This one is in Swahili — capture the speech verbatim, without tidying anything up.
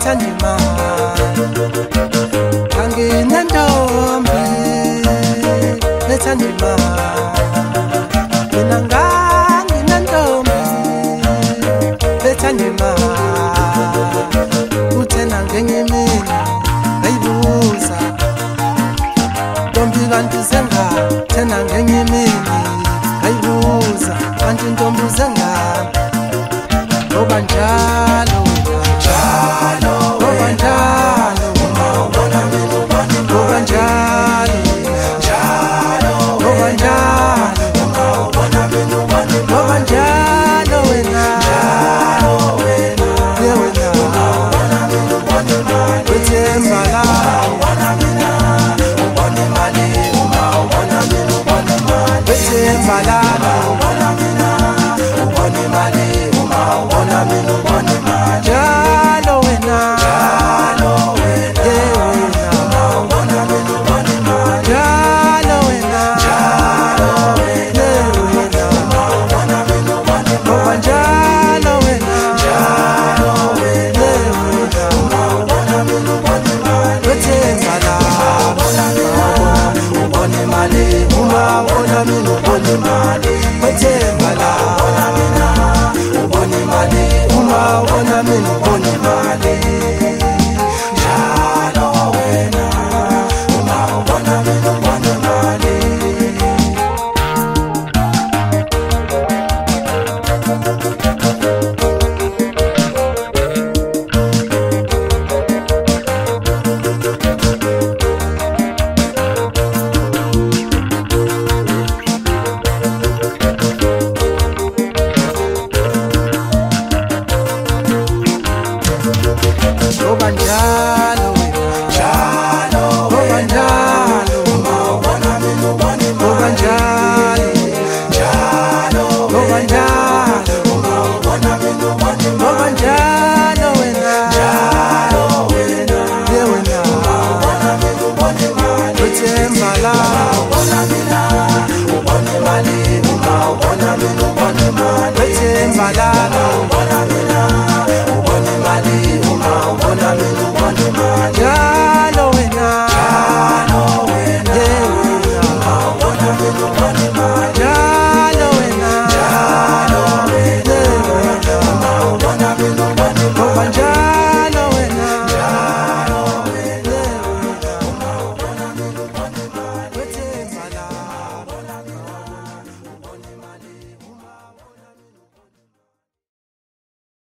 bethanda imali anginentombi bethanda imali mina nganginentombi bethanda imali uthena ngenye imini ngayibuza ntombi kanti senga thena ngenye imini ngayibuza kanti ntombi uzenga ngoba njalo njalo ngoba njalo ubona mina ubona ngoba njalo njalo ngoba njalo ubona mina ubona ngoba njalo wena njalo wena ye wena ubona mina ubona imali wethemba la ubona mina ubona imali uma ubona mina ubona imali wethemba la ubona mina ubona imali uma ubona mina ubona imali njalo wena njalo wena ye wena uma ubona mina ubona imali njalo wena njalo wena ye wena uma ubona mina ubona imali ngoba njalo wena njalo wena ye wena uma ubona mina ubona imali wethemba la ubona mina ubona imali uma ubona mina ubona imali wethemba la ubona mina ubona imali uma ubona mina ubona imali